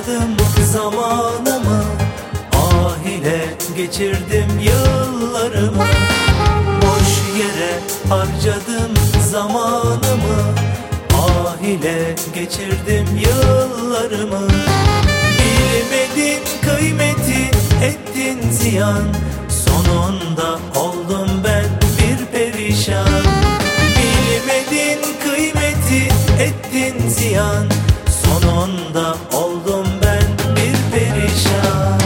Harcadım zamanımı, ah ile geçirdim yıllarımı. Boş yere harcadım zamanımı, ah ile geçirdim yıllarımı. Bilmedin kıymeti, ettin ziyan, sonunda oldum ben bir perişan. Bilmedin kıymeti, ettin ziyan, sonunda oldum ben bir perişan.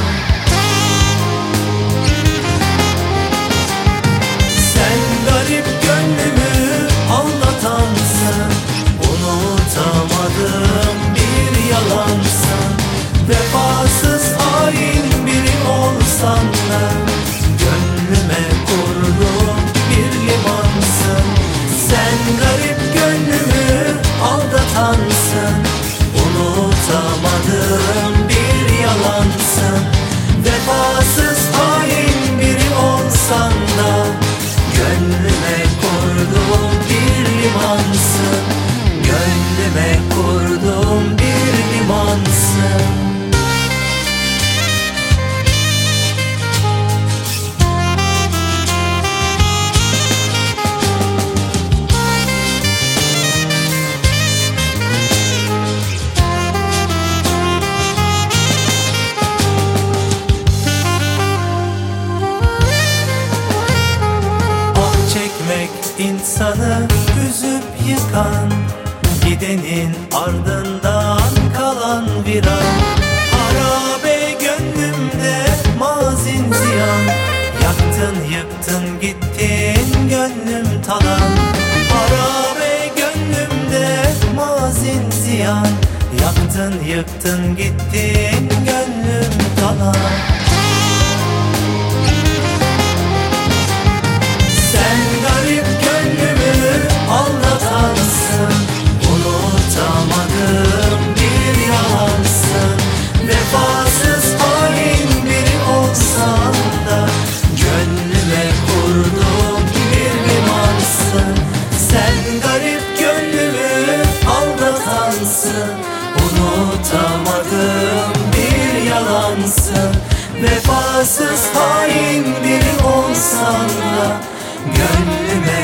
Sen garip gönlümü aldatansın, unutamadım bir yalansın. Vefasız hain biri olsan da gönlüme kurduğum bir limansın. Sen garip gönlümü aldatansın, unutamadığım bir yalansın. Vefasız hain biri olsan da gönlüme kurduğum bir limansın. Gönlüme kurduğum bir limansın. İnsanı üzüp yıkan, gidenin ardından kalan viran. Harabe gönlümde mazin ziyan, yaktın yıktın gittin gönlüm talan. Harabe gönlümde mazin ziyan, yaktın yıktın gittin gönlüm talan. Aldatansın, unutamadığım bir yalansın. Vefasız hain biri olsan da gönlüme kurduğum bir limansın. Sen garip gönlümü aldatansın, unutamadığım bir yalansın. Vefasız hain biri olsan da gönlüme